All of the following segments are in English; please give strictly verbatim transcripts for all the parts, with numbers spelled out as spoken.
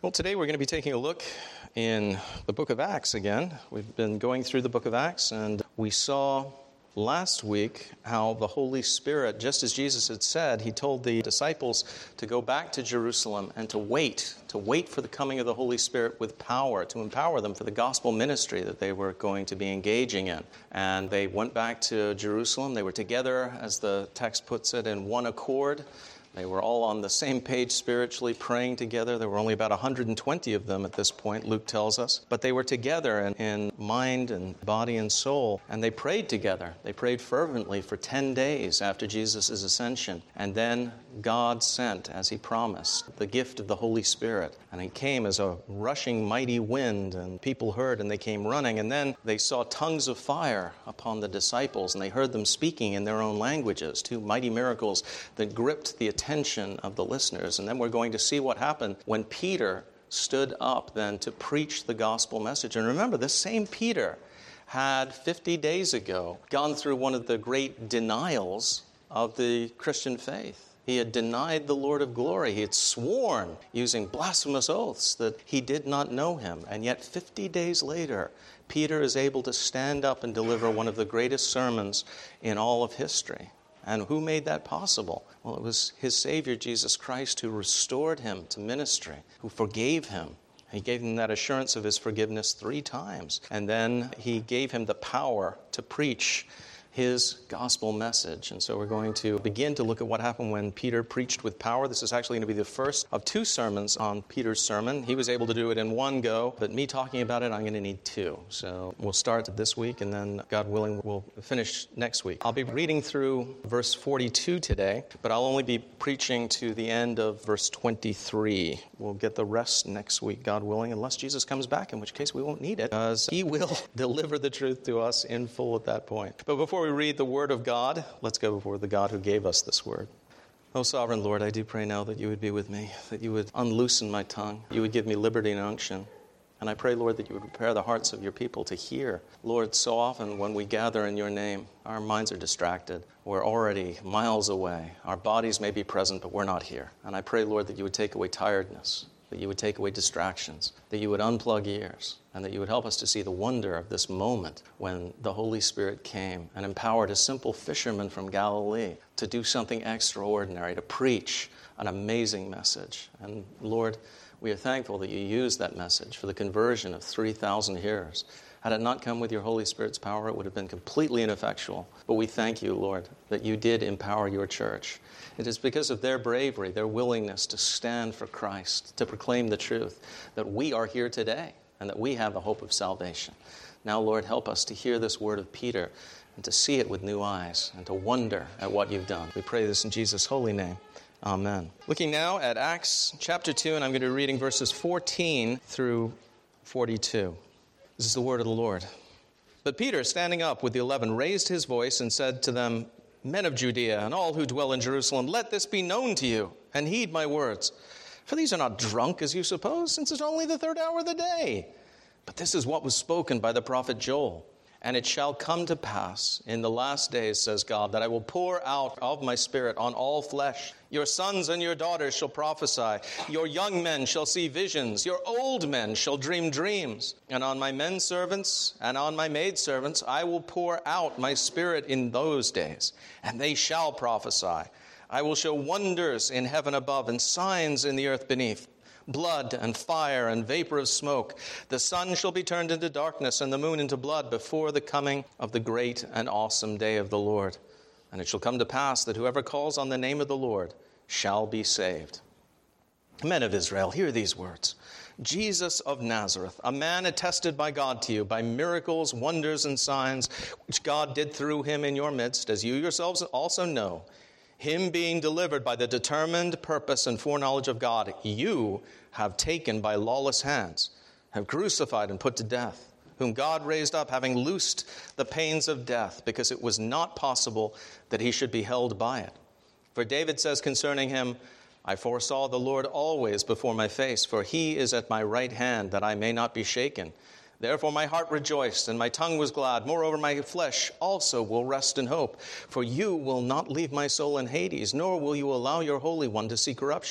Well, today we're going to be taking a look in the book of Acts again. We've been going through the book of Acts, and we saw last week how the Holy Spirit, just as Jesus had said, he told the disciples to go back to Jerusalem and to wait, to wait for the coming of the Holy Spirit with power, to empower them for the gospel ministry that they were going to be engaging in. And they went back to Jerusalem. They were together, as the text puts it, in one accord. They were all on the same page spiritually, praying together. There were only about one hundred twenty of them at this point, Luke tells us. But they were together in, in mind and body and soul, and they prayed together. They prayed fervently for ten days after Jesus' ascension. And then God sent, as he promised, the gift of the Holy Spirit. And he came as a rushing mighty wind, and people heard, and they came running. And then they saw tongues of fire upon the disciples, and they heard them speaking in their own languages, two mighty miracles that gripped the attention attention of the listeners. And then we're going to see what happened when Peter stood up then to preach the gospel message. And remember, this same Peter had fifty days ago gone through one of the great denials of the Christian faith. He had denied the Lord of glory. He had sworn using blasphemous oaths that he did not know him. And yet fifty days later, Peter is able to stand up and deliver one of the greatest sermons in all of history. And who made that possible? Well, it was his Savior, Jesus Christ, who restored him to ministry, who forgave him. He gave him that assurance of his forgiveness three times. And then he gave him the power to preach his gospel message. And so we're going to begin to look at what happened when Peter preached with power. This is actually going to be the first of two sermons on Peter's sermon. He was able to do it in one go, but me talking about it, I'm going to need two. So we'll start this week, and then, God willing, we'll finish next week. I'll be reading through verse forty-two today, but I'll only be preaching to the end of verse twenty-three. We'll get the rest next week, God willing, unless Jesus comes back, in which case we won't need it, because he will deliver the truth to us in full at that point. But before we read the word of God, let's go before the God who gave us this word. Oh, sovereign Lord, I do pray now that you would be with me, that you would unloosen my tongue, you would give me liberty and unction. And I pray, Lord, that you would prepare the hearts of your people to hear. Lord, so often when we gather in your name, our minds are distracted. We're already miles away. Our bodies may be present, but we're not here. And I pray, Lord, that you would take away tiredness, that you would take away distractions, that you would unplug ears, and that you would help us to see the wonder of this moment when the Holy Spirit came and empowered a simple fisherman from Galilee to do something extraordinary, to preach an amazing message. And Lord, we are thankful that you used that message for the conversion of three thousand hearers. Had it not come with your Holy Spirit's power, it would have been completely ineffectual. But we thank you, Lord, that you did empower your church. It is because of their bravery, their willingness to stand for Christ, to proclaim the truth, that we are here today and that we have a hope of salvation. Now, Lord, help us to hear this word of Peter and to see it with new eyes and to wonder at what you've done. We pray this in Jesus' holy name. Amen. Looking now at Acts chapter two, and I'm going to be reading verses fourteen through forty-two. This is the word of the Lord. But Peter, standing up with the eleven, raised his voice and said to them, Men of Judea and all who dwell in Jerusalem, let this be known to you, and heed my words. For these are not drunk, as you suppose, since it's only the third hour of the day. But this is what was spoken by the prophet Joel. And it shall come to pass in the last days, says God, that I will pour out of my Spirit on all flesh. Your sons and your daughters shall prophesy. Your young men shall see visions. Your old men shall dream dreams. And on my men servants and on my maid servants I will pour out my Spirit in those days, and they shall prophesy. I will show wonders in heaven above and signs in the earth beneath, blood and fire and vapor of smoke. The sun shall be turned into darkness and the moon into blood before the coming of the great and awesome day of the Lord. And it shall come to pass that whoever calls on the name of the Lord shall be saved. Men of Israel, hear these words. Jesus of Nazareth, a man attested by God to you by miracles, wonders, and signs, which God did through him in your midst, as you yourselves also know, him being delivered by the determined purpose and foreknowledge of God, you have taken by lawless hands, have crucified and put to death, whom God raised up, having loosed the pains of death, because it was not possible that he should be held by it. For David says concerning him, I foresaw the Lord always before my face, for he is at my right hand, that I may not be shaken. Therefore my heart rejoiced, and my tongue was glad. Moreover, my flesh also will rest in hope. For you will not leave my soul in Hades, nor will you allow your Holy One to see corruption.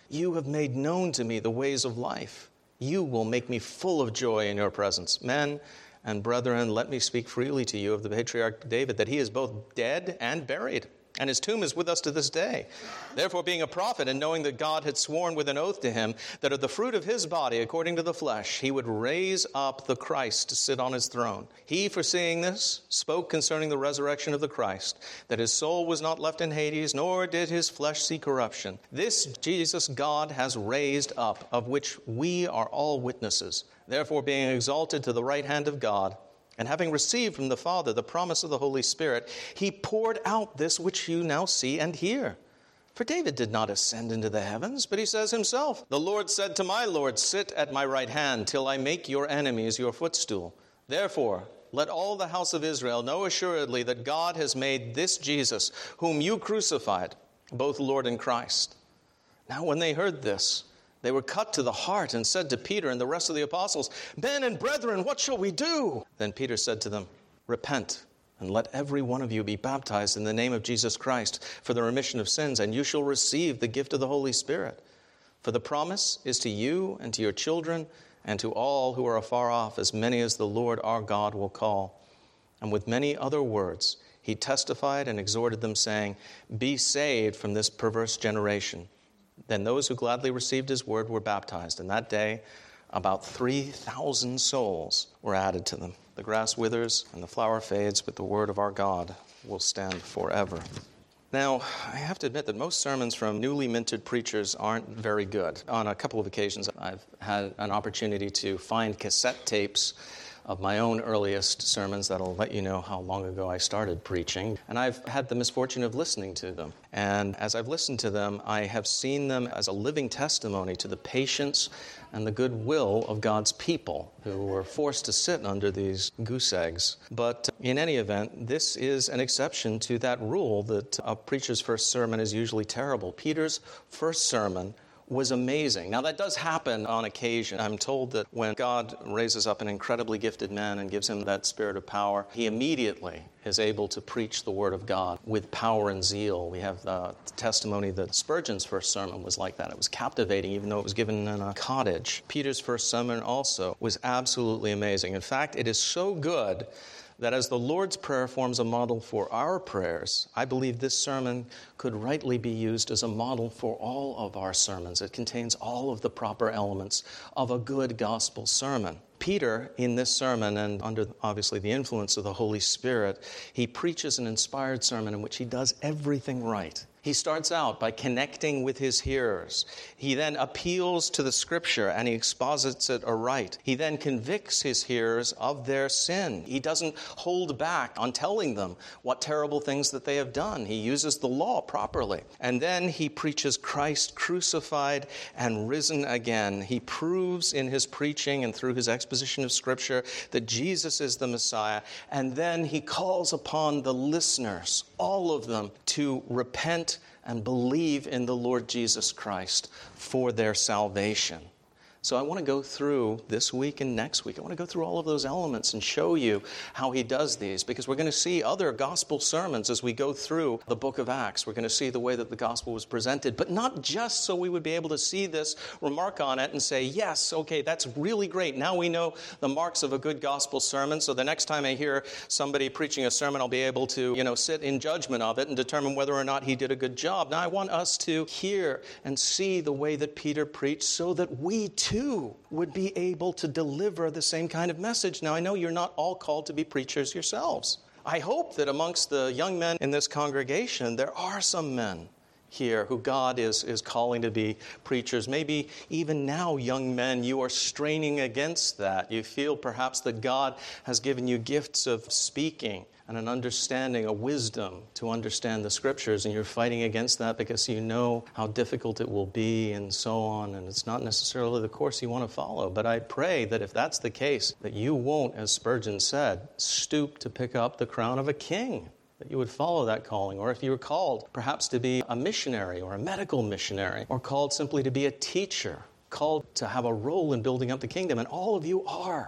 You have made known to me the ways of life. You will make me full of joy in your presence. Men and brethren, let me speak freely to you of the patriarch David, that he is both dead and buried, and his tomb is with us to this day. Therefore, being a prophet, and knowing that God had sworn with an oath to him, that of the fruit of his body, according to the flesh, he would raise up the Christ to sit on his throne. He, foreseeing this, spoke concerning the resurrection of the Christ, that his soul was not left in Hades, nor did his flesh see corruption. This Jesus God has raised up, of which we are all witnesses. Therefore, being exalted to the right hand of God, and having received from the Father the promise of the Holy Spirit, he poured out this which you now see and hear. For David did not ascend into the heavens, but he says himself, the Lord said to my Lord, sit at my right hand till I make your enemies your footstool. Therefore, let all the house of Israel know assuredly that God has made this Jesus, whom you crucified, both Lord and Christ. Now when they heard this, they were cut to the heart and said to Peter and the rest of the apostles, men and brethren, what shall we do? Then Peter said to them, repent, and let every one of you be baptized in the name of Jesus Christ for the remission of sins, and you shall receive the gift of the Holy Spirit. For the promise is to you and to your children and to all who are afar off, as many as the Lord our God will call. And with many other words he testified and exhorted them, saying, be saved from this perverse generation. Then those who gladly received his word were baptized. And that day, about three thousand souls were added to them. The grass withers and the flower fades, but the word of our God will stand forever. Now, I have to admit that most sermons from newly minted preachers aren't very good. On a couple of occasions, I've had an opportunity to find cassette tapes of my own earliest sermons that'll let you know how long ago I started preaching. And I've had the misfortune of listening to them. And as I've listened to them, I have seen them as a living testimony to the patience and the goodwill of God's people who were forced to sit under these goose eggs. But in any event, this is an exception to that rule that a preacher's first sermon is usually terrible. Peter's first sermon was amazing. Now, that does happen on occasion. I'm told that when God raises up an incredibly gifted man and gives him that spirit of power, he immediately is able to preach the word of God with power and zeal. We have the testimony that Spurgeon's first sermon was like that. It was captivating, even though it was given in a cottage. Peter's first sermon also was absolutely amazing. In fact, it is so good that as the Lord's Prayer forms a model for our prayers, I believe this sermon could rightly be used as a model for all of our sermons. It contains all of the proper elements of a good gospel sermon. Peter, in this sermon, and under obviously the influence of the Holy Spirit, he preaches an inspired sermon in which he does everything right. He starts out by connecting with his hearers. He then appeals to the Scripture and he exposits it aright. He then convicts his hearers of their sin. He doesn't hold back on telling them what terrible things that they have done. He uses the law properly. And then he preaches Christ crucified and risen again. He proves in his preaching and through his exposition of Scripture that Jesus is the Messiah. And then he calls upon the listeners, all of them, to repent and believe in the Lord Jesus Christ for their salvation. So I want to go through this week and next week. I want to go through all of those elements and show you how he does these, because we're going to see other gospel sermons as we go through the book of Acts. We're going to see the way that the gospel was presented, but not just so we would be able to see this, remark on it, and say, yes, okay, that's really great. Now we know the marks of a good gospel sermon, so the next time I hear somebody preaching a sermon, I'll be able to, you know, sit in judgment of it and determine whether or not he did a good job. Now I want us to hear and see the way that Peter preached so that we too would be able to deliver the same kind of message. Now, I know you're not all called to be preachers yourselves. I hope that amongst the young men in this congregation, there are some men here who God is, is calling to be preachers. Maybe even now, young men, you are straining against that. You feel perhaps that God has given you gifts of speaking and an understanding, a wisdom to understand the Scriptures, and you're fighting against that because you know how difficult it will be and so on, and it's not necessarily the course you want to follow. But I pray that if that's the case, that you won't, as Spurgeon said, stoop to pick up the crown of a king, that you would follow that calling. Or if you were called perhaps to be a missionary or a medical missionary, or called simply to be a teacher, called to have a role in building up the kingdom, and all of you are.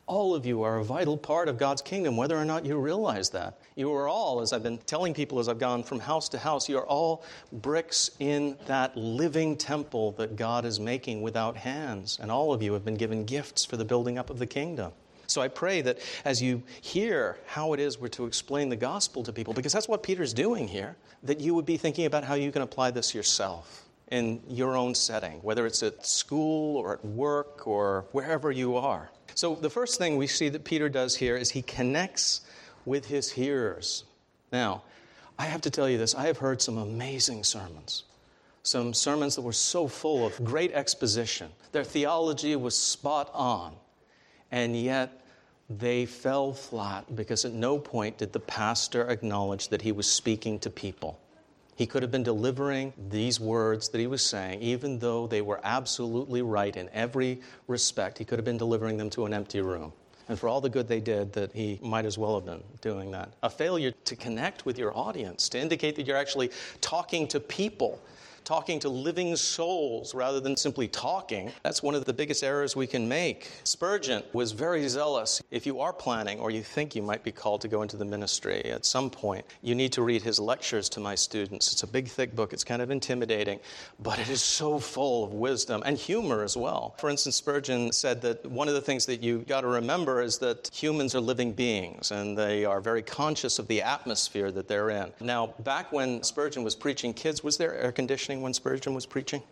All of you are a vital part of God's kingdom, whether or not you realize that. You are all, as I've been telling people as I've gone from house to house, you are all bricks in that living temple that God is making without hands. And all of you have been given gifts for the building up of the kingdom. So I pray that as you hear how it is we're to explain the gospel to people, because that's what Peter's doing here, that you would be thinking about how you can apply this yourself in your own setting, whether it's at school or at work or wherever you are. So the first thing we see that Peter does here is he connects with his hearers. Now, I have to tell you this, I have heard some amazing sermons. Some sermons that were so full of great exposition. Their theology was spot on. And yet they fell flat because at no point did the pastor acknowledge that he was speaking to people. He could have been delivering these words that he was saying, even though they were absolutely right in every respect. He could have been delivering them to an empty room. And for all the good they did, that he might as well have been doing that. A failure to connect with your audience, to indicate that you're actually talking to people, talking to living souls rather than simply talking. That's one of the biggest errors we can make. Spurgeon was very zealous. If you are planning or you think you might be called to go into the ministry at some point, you need to read his lectures to my students. It's a big, thick book. It's kind of intimidating, but it is so full of wisdom and humor as well. For instance, Spurgeon said that one of the things that you got to remember is that humans are living beings and they are very conscious of the atmosphere that they're in. Now, back when Spurgeon was preaching, kids, was there air conditioning when Spurgeon was preaching?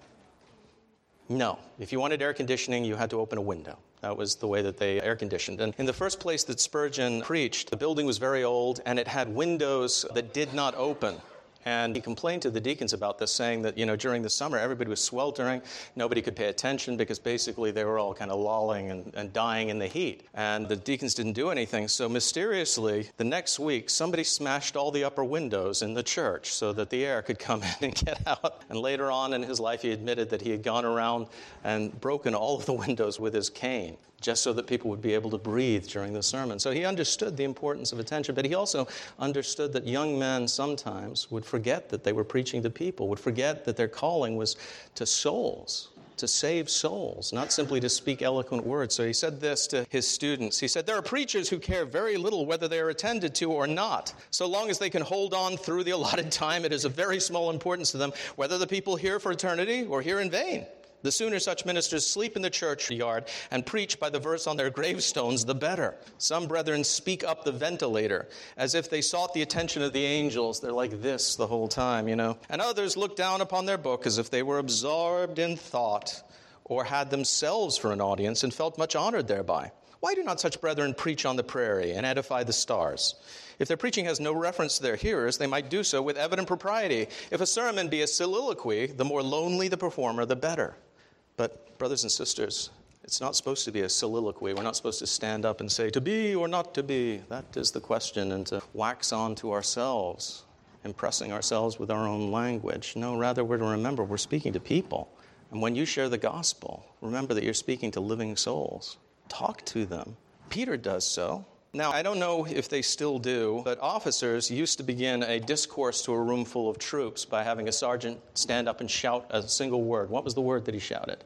No. If you wanted air conditioning, you had to open a window. That was the way that they air conditioned. And in the first place that Spurgeon preached, the building was very old and it had windows that did not open. And he complained to the deacons about this, saying that, you know, during the summer, everybody was sweltering. Nobody could pay attention because basically they were all kind of lolling and, and dying in the heat. And the deacons didn't do anything. So mysteriously, the next week, somebody smashed all the upper windows in the church so that the air could come in and get out. And later on in his life, he admitted that he had gone around and broken all of the windows with his cane, just so that people would be able to breathe during the sermon. So he understood the importance of attention, but he also understood that young men sometimes would forget that they were preaching to people, would forget that their calling was to souls, to save souls, not simply to speak eloquent words. So he said this to his students. He said, "There are preachers who care very little whether they are attended to or not. So long as they can hold on through the allotted time, it is of very small importance to them whether the people hear for eternity or hear in vain. The sooner such ministers sleep in the churchyard and preach by the verse on their gravestones, the better. Some brethren speak up the ventilator as if they sought the attention of the angels. They're like this the whole time, you know. And others look down upon their book as if they were absorbed in thought or had themselves for an audience and felt much honored thereby. Why do not such brethren preach on the prairie and edify the stars? If their preaching has no reference to their hearers, they might do so with evident propriety. If a sermon be a soliloquy, the more lonely the performer, the better." But, brothers and sisters, it's not supposed to be a soliloquy. We're not supposed to stand up and say, to be or not to be. That is the question, and to wax on to ourselves, impressing ourselves with our own language. No, rather, we're to remember we're speaking to people. And when you share the gospel, remember that you're speaking to living souls. Talk to them. Peter does so. Now, I don't know if they still do, but officers used to begin a discourse to a room full of troops by having a sergeant stand up and shout a single word. What was the word that he shouted?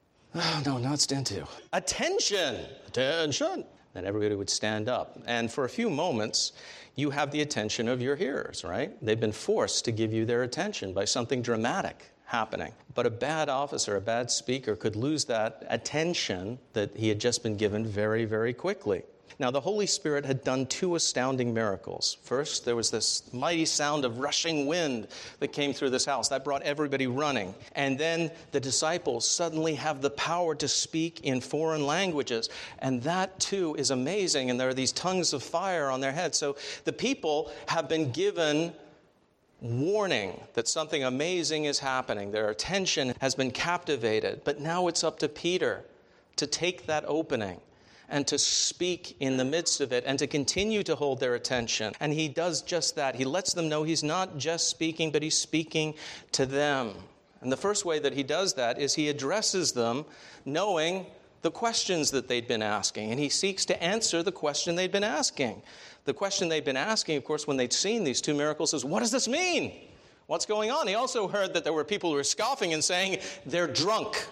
Oh, no, not stand to. Attention! Attention! And everybody would stand up. And for a few moments, you have the attention of your hearers, right? They've been forced to give you their attention by something dramatic happening. But a bad officer, a bad speaker, could lose that attention that he had just been given very, very quickly. Now, the Holy Spirit had done two astounding miracles. First, there was this mighty sound of rushing wind that came through this house. That brought everybody running. And then the disciples suddenly have the power to speak in foreign languages. And that, too, is amazing. And there are these tongues of fire on their heads. So the people have been given warning that something amazing is happening. Their attention has been captivated. But now it's up to Peter to take that opening and to speak in the midst of it and to continue to hold their attention. And he does just that. He lets them know he's not just speaking, but he's speaking to them. And the first way that he does that is he addresses them knowing the questions that they'd been asking. And he seeks to answer the question they'd been asking. The question they'd been asking, of course, when they'd seen these two miracles is, what does this mean? What's going on? He also heard that there were people who were scoffing and saying, they're drunk.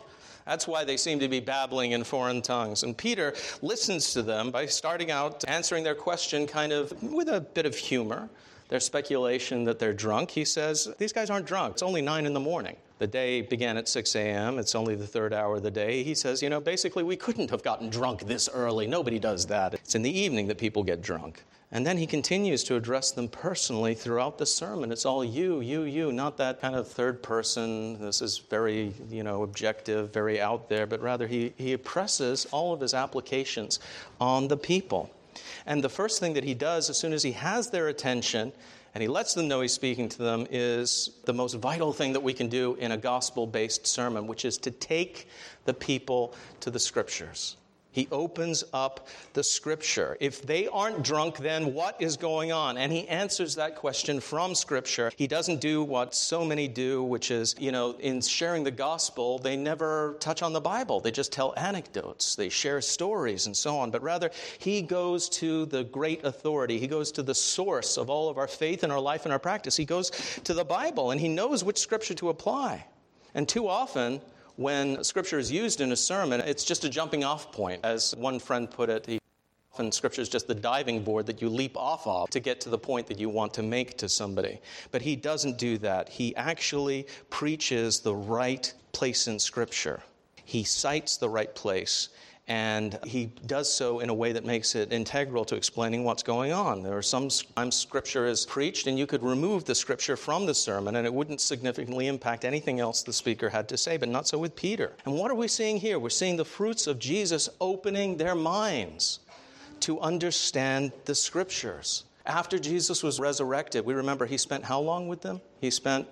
That's why they seem to be babbling in foreign tongues. And Peter listens to them by starting out answering their question kind of with a bit of humor. Their speculation that they're drunk. He says, these guys aren't drunk. It's only nine in the morning. The day began at six a.m. It's only the third hour of the day. He says, you know, basically we couldn't have gotten drunk this early. Nobody does that. It's in the evening that people get drunk. And then he continues to address them personally throughout the sermon. It's all you, you, you, not that kind of third person. This is very, you know, objective, very out there, but rather he, he presses all of his applications on the people. And the first thing that he does as soon as he has their attention and he lets them know he's speaking to them is the most vital thing that we can do in a gospel-based sermon, which is to take the people to the Scriptures. He opens up the Scripture. If they aren't drunk, then what is going on? And he answers that question from Scripture. He doesn't do what so many do, which is, you know, in sharing the gospel, they never touch on the Bible. They just tell anecdotes. They share stories and so on. But rather, he goes to the great authority. He goes to the source of all of our faith and our life and our practice. He goes to the Bible, and he knows which Scripture to apply. And too often, when Scripture is used in a sermon, it's just a jumping off point. As one friend put it, he, often Scripture is just the diving board that you leap off of to get to the point that you want to make to somebody. But he doesn't do that. He actually preaches the right place in Scripture. He cites the right place. And he does so in a way that makes it integral to explaining what's going on. There are some times Scripture is preached, and you could remove the Scripture from the sermon, and it wouldn't significantly impact anything else the speaker had to say, but not so with Peter. And what are we seeing here? We're seeing the fruits of Jesus opening their minds to understand the Scriptures. After Jesus was resurrected, we remember he spent how long with them? He spent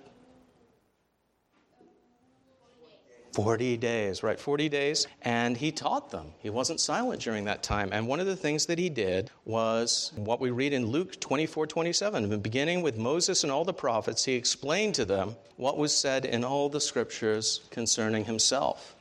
forty days, right, forty days, and he taught them. He wasn't silent during that time. And one of the things that he did was what we read in Luke twenty-four twenty-seven. Beginning with Moses and all the prophets, he explained to them what was said in all the Scriptures concerning himself.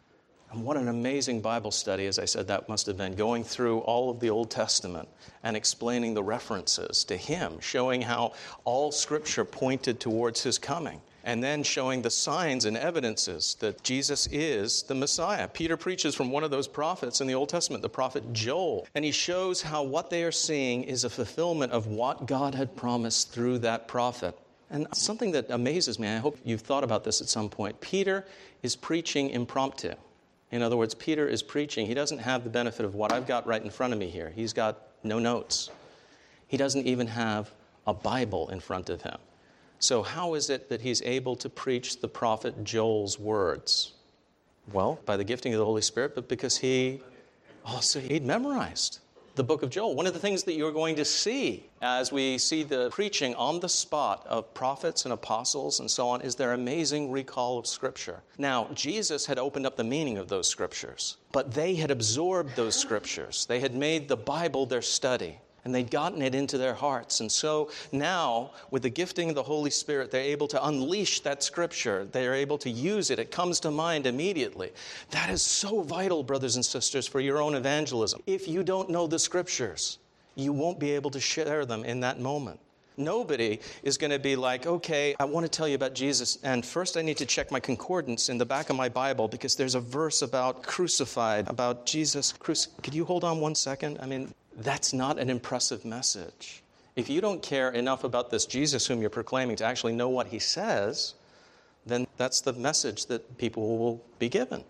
And what an amazing Bible study, as I said, that must have been, going through all of the Old Testament and explaining the references to him, showing how all Scripture pointed towards his coming. And then showing the signs and evidences that Jesus is the Messiah. Peter preaches from one of those prophets in the Old Testament, the prophet Joel. And he shows how what they are seeing is a fulfillment of what God had promised through that prophet. And something that amazes me, I hope you've thought about this at some point, Peter is preaching impromptu. In other words, Peter is preaching. He doesn't have the benefit of what I've got right in front of me here. He's got no notes. He doesn't even have a Bible in front of him. So how is it that he's able to preach the prophet Joel's words? Well, by the gifting of the Holy Spirit, but because he also he'd memorized the book of Joel. One of the things that you're going to see as we see the preaching on the spot of prophets and apostles and so on is their amazing recall of Scripture. Now, Jesus had opened up the meaning of those Scriptures, but they had absorbed those Scriptures. They had made the Bible their study. And they'd gotten it into their hearts. And so now, with the gifting of the Holy Spirit, they're able to unleash that Scripture. They're able to use it. It comes to mind immediately. That is so vital, brothers and sisters, for your own evangelism. If you don't know the Scriptures, you won't be able to share them in that moment. Nobody is going to be like, okay, I want to tell you about Jesus, and first I need to check my concordance in the back of my Bible because there's a verse about crucified, about Jesus. Cruci- Could you hold on one second? I mean, that's not an impressive message. If you don't care enough about this Jesus whom you're proclaiming to actually know what he says, then that's the message that people will be given.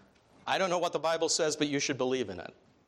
I don't know what the Bible says, but you should believe in it.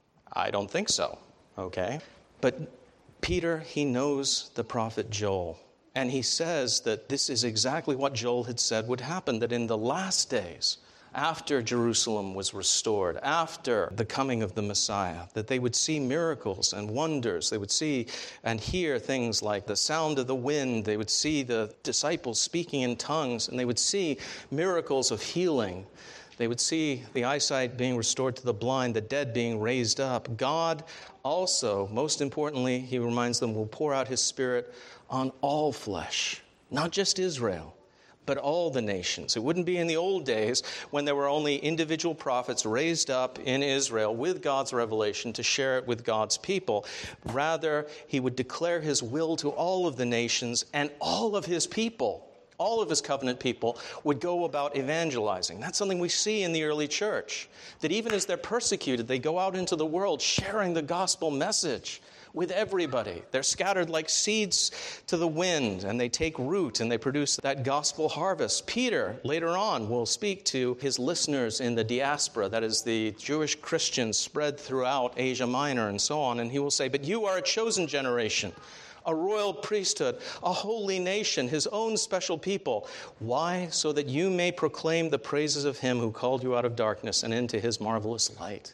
I don't think so, okay? But Peter, he knows the prophet Joel, and he says that this is exactly what Joel had said would happen, that in the last days, after Jerusalem was restored, after the coming of the Messiah, that they would see miracles and wonders. They would see and hear things like the sound of the wind. They would see the disciples speaking in tongues, and they would see miracles of healing. They would see the eyesight being restored to the blind, the dead being raised up. God also, most importantly, he reminds them, will pour out his Spirit on all flesh, not just Israel, but all the nations. It wouldn't be in the old days when there were only individual prophets raised up in Israel with God's revelation to share it with God's people. Rather, he would declare his will to all of the nations, and all of his people, all of his covenant people would go about evangelizing. That's something we see in the early church, that even as they're persecuted, they go out into the world sharing the gospel message with everybody. They're scattered like seeds to the wind, and they take root and they produce that gospel harvest. Peter, later on, will speak to his listeners in the diaspora, that is the Jewish Christians spread throughout Asia Minor and so on, and he will say, "But you are a chosen generation, a royal priesthood, a holy nation, his own special people." Why? So that you may proclaim the praises of him who called you out of darkness and into his marvelous light.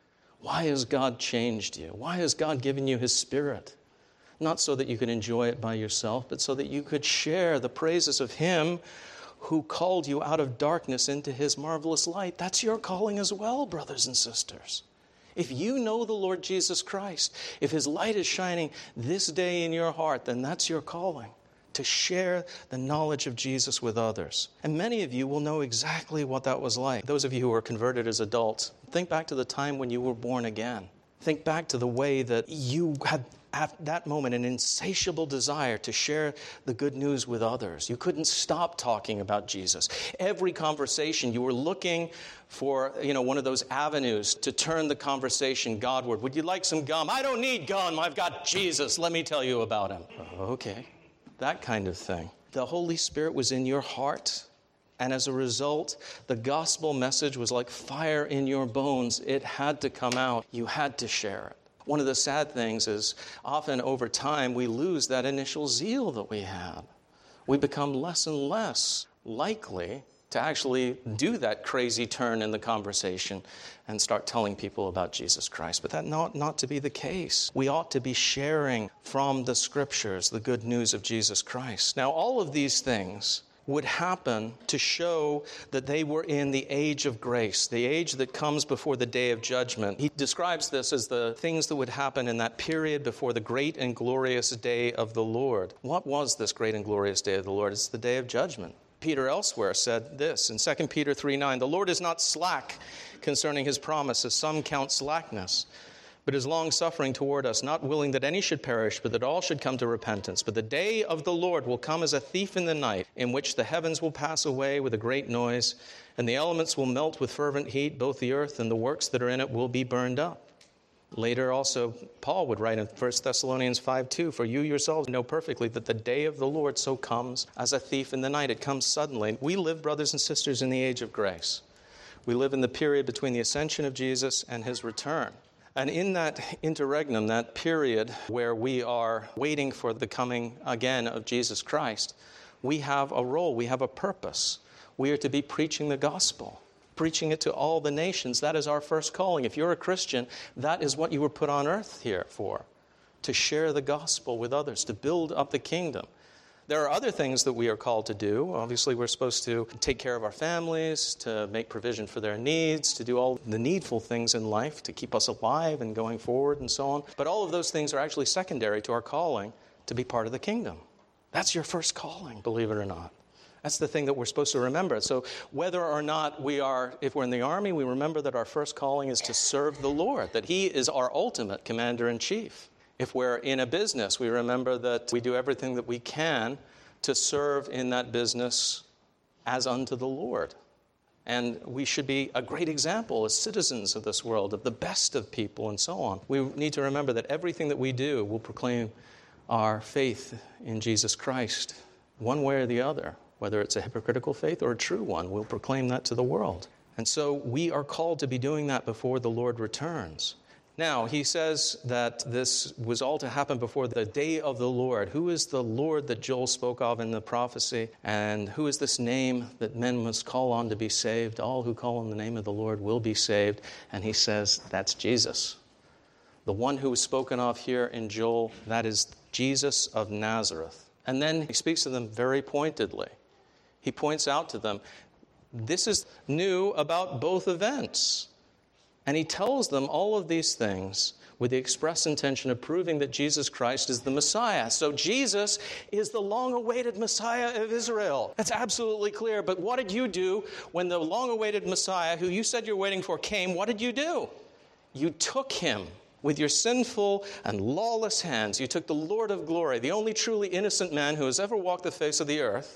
Why has God changed you? Why has God given you his Spirit? Not so that you could enjoy it by yourself, but so that you could share the praises of him who called you out of darkness into his marvelous light. That's your calling as well, brothers and sisters. If you know the Lord Jesus Christ, if his light is shining this day in your heart, then that's your calling, to share the knowledge of Jesus with others. And many of you will know exactly what that was like. Those of you who are converted as adults, think back to the time when you were born again. Think back to the way that you had at that moment an insatiable desire to share the good news with others. You couldn't stop talking about Jesus. Every conversation, you were looking for, you know, one of those avenues to turn the conversation Godward. Would you like some gum? I don't need gum. I've got Jesus. Let me tell you about him. Okay. That kind of thing. The Holy Spirit was in your heart, and as a result, the gospel message was like fire in your bones. It had to come out. You had to share it. One of the sad things is often over time we lose that initial zeal that we had. We become less and less likely to actually do that crazy turn in the conversation and start telling people about Jesus Christ. But that not, not to be the case. We ought to be sharing from the Scriptures the good news of Jesus Christ. Now, all of these things would happen to show that they were in the age of grace, the age that comes before the day of judgment. He describes this as the things that would happen in that period before the great and glorious day of the Lord. What was this great and glorious day of the Lord? It's the day of judgment. Peter elsewhere said this in Second Peter three nine, "The Lord is not slack concerning his promise, as some count slackness, but is long-suffering toward us, not willing that any should perish, but that all should come to repentance. But the day of the Lord will come as a thief in the night, in which the heavens will pass away with a great noise, and the elements will melt with fervent heat, both the earth and the works that are in it will be burned up." Later also, Paul would write in First Thessalonians five two, "For you yourselves know perfectly that the day of the Lord so comes as a thief in the night." It comes suddenly. We live, brothers and sisters, in the age of grace. We live in the period between the ascension of Jesus and his return. And in that interregnum, that period where we are waiting for the coming again of Jesus Christ, we have a role, we have a purpose. We are to be preaching the gospel, preaching it to all the nations. That is our first calling. If you're a Christian, that is what you were put on earth here for, to share the gospel with others, to build up the kingdom. There are other things that we are called to do. Obviously, we're supposed to take care of our families, to make provision for their needs, to do all the needful things in life, to keep us alive and going forward and so on. But all of those things are actually secondary to our calling to be part of the kingdom. That's your first calling, believe it or not. That's the thing that we're supposed to remember. So whether or not we are, if we're in the army, we remember that our first calling is to serve the Lord, that he is our ultimate commander-in-chief. If we're in a business, we remember that we do everything that we can to serve in that business as unto the Lord. And we should be a great example as citizens of this world, of the best of people and so on. We need to remember that everything that we do will proclaim our faith in Jesus Christ, one way or the other. Whether it's a hypocritical faith or a true one, we'll proclaim that to the world. And so we are called to be doing that before the Lord returns. Now, he says that this was all to happen before the day of the Lord. Who is the Lord that Joel spoke of in the prophecy? And who is this name that men must call on to be saved? All who call on the name of the Lord will be saved. And he says, that's Jesus. The one who was spoken of here in Joel, that is Jesus of Nazareth. And then he speaks to them very pointedly. He points out to them, this is new about both events. And he tells them all of these things with the express intention of proving that Jesus Christ is the Messiah. So Jesus is the long-awaited Messiah of Israel. That's absolutely clear. But what did you do when the long-awaited Messiah, who you said you're waiting for, came? What did you do? You took him with your sinful and lawless hands. You took the Lord of glory, the only truly innocent man who has ever walked the face of the earth,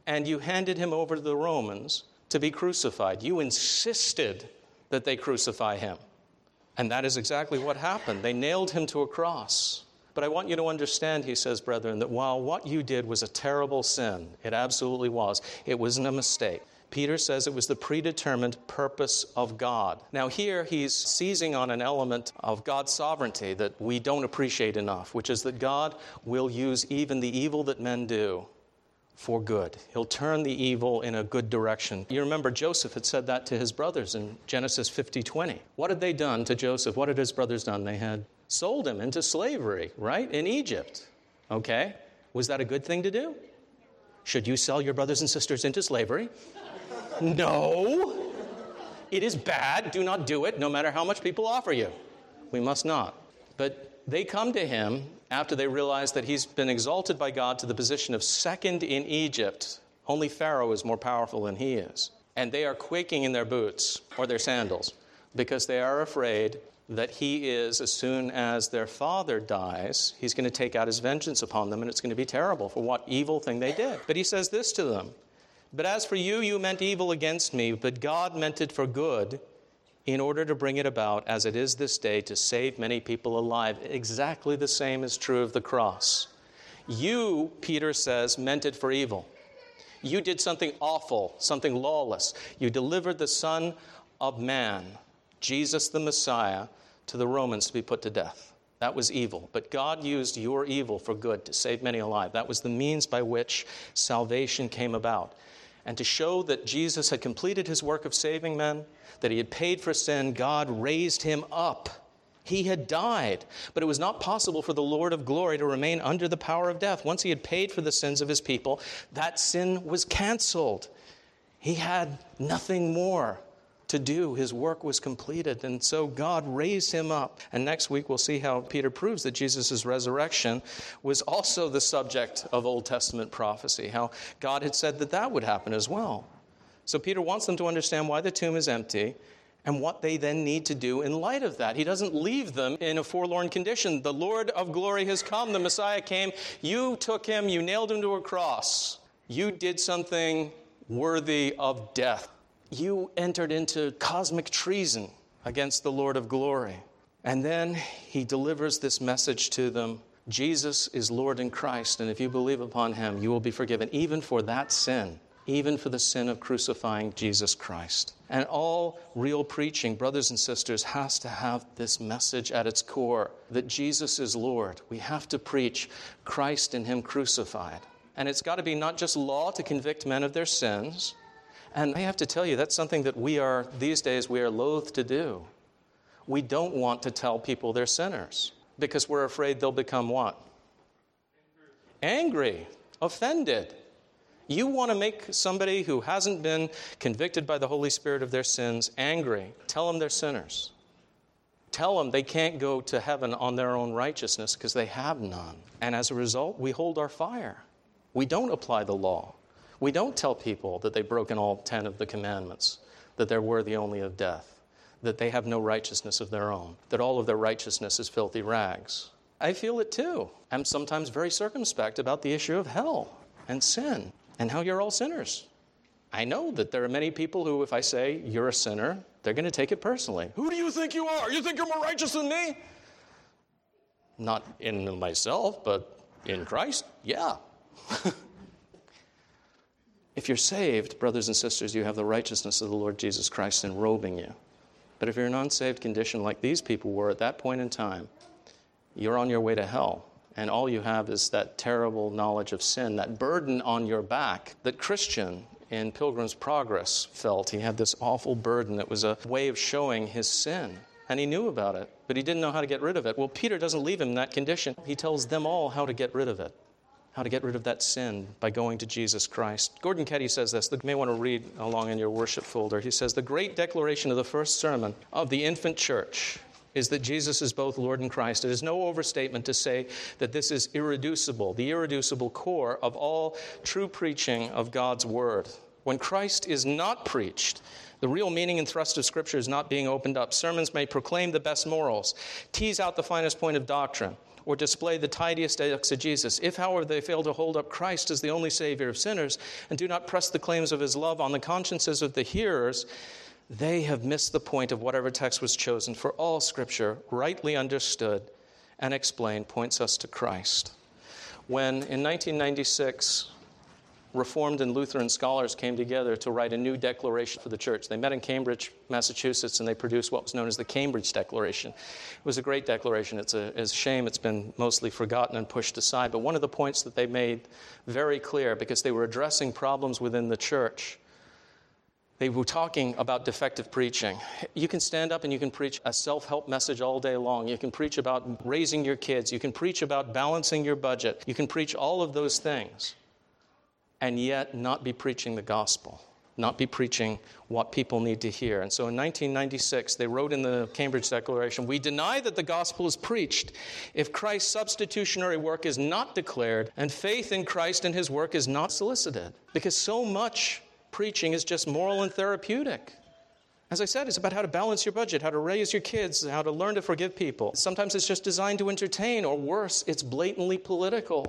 and you handed him over to the Romans to be crucified. You insisted that they crucify him. And that is exactly what happened. They nailed him to a cross. But I want you to understand, he says, brethren, that while what you did was a terrible sin, it absolutely was, it wasn't a mistake. Peter says it was the predetermined purpose of God. Now here he's seizing on an element of God's sovereignty that we don't appreciate enough, which is that God will use even the evil that men do for good. He'll turn the evil in a good direction. You remember Joseph had said that to his brothers in Genesis fifty twenty. What had they done to Joseph? What had his brothers done? They had sold him into slavery, right, in Egypt. Okay? Was that a good thing to do? Should you sell your brothers and sisters into slavery? No. It is bad. Do not do it, no matter how much people offer you. We must not. But they come to him after they realize that he's been exalted by God to the position of second in Egypt. Only Pharaoh is more powerful than he is. And they are quaking in their boots or their sandals because they are afraid that he is, as soon as their father dies, he's going to take out his vengeance upon them, and it's going to be terrible for what evil thing they did. But he says this to them, "But as for you, you meant evil against me, but God meant it for good, in order to bring it about, as it is this day, to save many people alive." Exactly the same is true of the cross. You, Peter says, meant it for evil. You did something awful, something lawless. You delivered the Son of Man, Jesus the Messiah, to the Romans to be put to death. That was evil. But God used your evil for good, to save many alive. That was the means by which salvation came about. And to show that Jesus had completed his work of saving men, that he had paid for sin, God raised him up. He had died, but it was not possible for the Lord of glory to remain under the power of death. Once he had paid for the sins of his people, that sin was canceled. He had nothing more to do. His work was completed, and so God raised him up. And next week we'll see how Peter proves that Jesus' resurrection was also the subject of Old Testament prophecy, how God had said that that would happen as well. So Peter wants them to understand why the tomb is empty and what they then need to do in light of that. He doesn't leave them in a forlorn condition. The Lord of glory has come. The Messiah came. You took him. You nailed him to a cross. You did something worthy of death. You entered into cosmic treason against the Lord of glory. And then he delivers this message to them. Jesus is Lord in Christ, and if you believe upon him, you will be forgiven, even for that sin, even for the sin of crucifying Jesus Christ. And all real preaching, brothers and sisters, has to have this message at its core, that Jesus is Lord. We have to preach Christ and him crucified. And it's got to be not just law to convict men of their sins. And I have to tell you, that's something that we are, these days, we are loath to do. We don't want to tell people they're sinners because we're afraid they'll become what? Angry, offended. You want to make somebody who hasn't been convicted by the Holy Spirit of their sins angry. Tell them they're sinners. Tell them they can't go to heaven on their own righteousness because they have none. And as a result, we hold our fire. We don't apply the law. We don't tell people that they've broken all ten of the commandments, that they're worthy only of death, that they have no righteousness of their own, that all of their righteousness is filthy rags. I feel it too. I'm sometimes very circumspect about the issue of hell and sin and how you're all sinners. I know that there are many people who, if I say you're a sinner, they're going to take it personally. Who do you think you are? You think you're more righteous than me? Not in myself, but in Christ, yeah. If you're saved, brothers and sisters, you have the righteousness of the Lord Jesus Christ enrobing you. But if you're in an unsaved condition like these people were at that point in time, you're on your way to hell. And all you have is that terrible knowledge of sin, that burden on your back that Christian in Pilgrim's Progress felt. He had this awful burden that was a way of showing his sin. And he knew about it, but he didn't know how to get rid of it. Well, Peter doesn't leave him in that condition. He tells them all how to get rid of it. How to get rid of that sin by going to Jesus Christ. Gordon Ketty says this. You may want to read along in your worship folder. He says, the great declaration of the first sermon of the infant church is that Jesus is both Lord and Christ. It is no overstatement to say that this is irreducible, the irreducible core of all true preaching of God's word. When Christ is not preached, The real meaning and thrust of Scripture is not being opened up. Sermons may proclaim the best morals, tease out the finest point of doctrine, or display the tidiest exegesis. If, however, they fail to hold up Christ as the only Savior of sinners and do not press the claims of his love on the consciences of the hearers, they have missed the point of whatever text was chosen. For all Scripture, rightly understood and explained, points us to Christ. When, in nineteen ninety-six, Reformed and Lutheran scholars came together to write a new declaration for the church. They met in Cambridge, Massachusetts, and they produced what was known as the Cambridge Declaration. It was a great declaration. It's a, it's a shame it's been mostly forgotten and pushed aside. But one of the points that they made very clear, because they were addressing problems within the church, they were talking about defective preaching. You can stand up and you can preach a self-help message all day long. You can preach about raising your kids. You can preach about balancing your budget. You can preach all of those things, and yet not be preaching the gospel, not be preaching what people need to hear. And so in nineteen ninety-six, they wrote in the Cambridge Declaration, "We deny that the gospel is preached if Christ's substitutionary work is not declared and faith in Christ and his work is not solicited." Because so much preaching is just moral and therapeutic. As I said, it's about how to balance your budget, how to raise your kids, how to learn to forgive people. Sometimes it's just designed to entertain, or worse, it's blatantly political.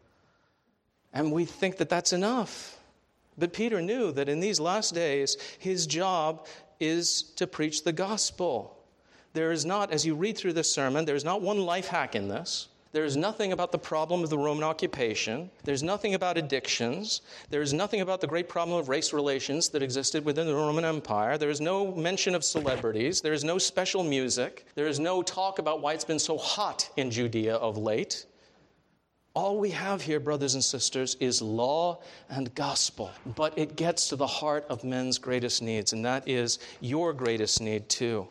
And we think that that's enough. But Peter knew that in these last days, his job is to preach the gospel. There is not, as you read through this sermon, there is not one life hack in this. There is nothing about the problem of the Roman occupation. There's nothing about addictions. There is nothing about the great problem of race relations that existed within the Roman Empire. There is no mention of celebrities. There is no special music. There is no talk about why it's been so hot in Judea of late. All we have here, brothers and sisters, is law and gospel. But it gets to the heart of men's greatest needs, and that is your greatest need too.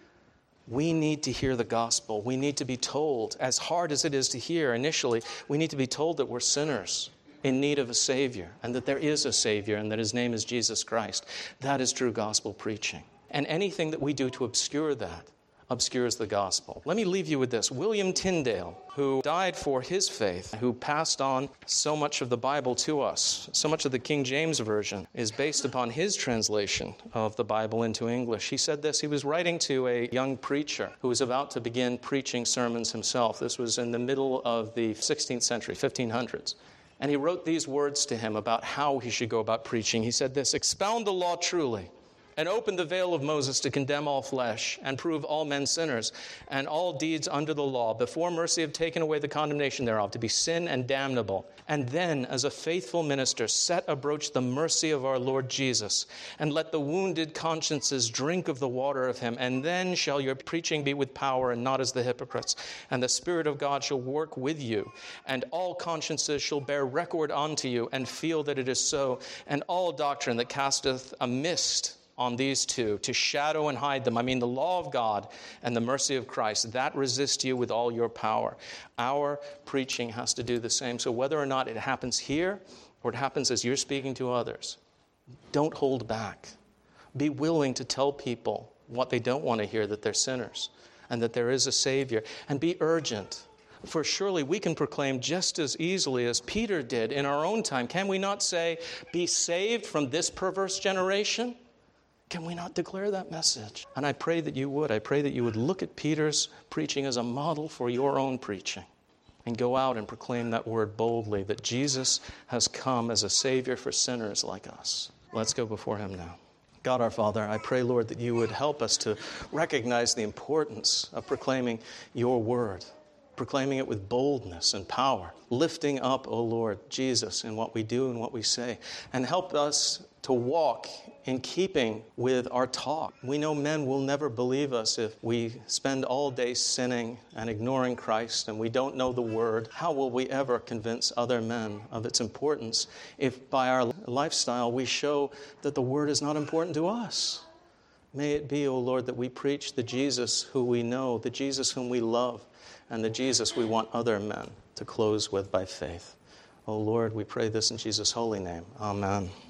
We need to hear the gospel. We need to be told, as hard as it is to hear initially, we need to be told that we're sinners in need of a Savior, and that there is a Savior, and that his name is Jesus Christ. That is true gospel preaching. And anything that we do to obscure that obscures the gospel. Let me leave you with this. William Tyndale, who died for his faith, who passed on so much of the Bible to us, so much of the King James Version is based upon his translation of the Bible into English. He said this. He was writing to a young preacher who was about to begin preaching sermons himself. This was in the middle of the sixteenth century, fifteen hundreds. And he wrote these words to him about how he should go about preaching. He said this: "Expound the law truly, and open the veil of Moses to condemn all flesh, and prove all men sinners, and all deeds under the law, before mercy have taken away the condemnation thereof, to be sin and damnable. And then, as a faithful minister, set abroach the mercy of our Lord Jesus, and let the wounded consciences drink of the water of him. And then shall your preaching be with power, and not as the hypocrites. And the Spirit of God shall work with you, and all consciences shall bear record unto you, and feel that it is so. And all doctrine that casteth a mist on these two, to shadow and hide them, I mean the law of God and the mercy of Christ, that resist you with all your power." Our preaching has to do the same. So whether or not it happens here or it happens as you're speaking to others, don't hold back. Be willing to tell people what they don't want to hear, that they're sinners and that there is a Savior, and be urgent. For surely we can proclaim just as easily as Peter did in our own time. Can we not say, "Be saved from this perverse generation"? Can we not declare that message? And I pray that you would. I pray that you would look at Peter's preaching as a model for your own preaching and go out and proclaim that word boldly, that Jesus has come as a Savior for sinners like us. Let's go before him now. God our Father, I pray, Lord, that you would help us to recognize the importance of proclaiming your word, proclaiming it with boldness and power, lifting up, O Lord, Jesus in what we do and what we say, and help us to walk in keeping with our talk. We know men will never believe us if we spend all day sinning and ignoring Christ and we don't know the word. How will we ever convince other men of its importance if by our lifestyle we show that the word is not important to us? May it be, O Lord, that we preach the Jesus who we know, the Jesus whom we love, and the Jesus we want other men to close with by faith. O Lord, we pray this in Jesus' holy name. Amen.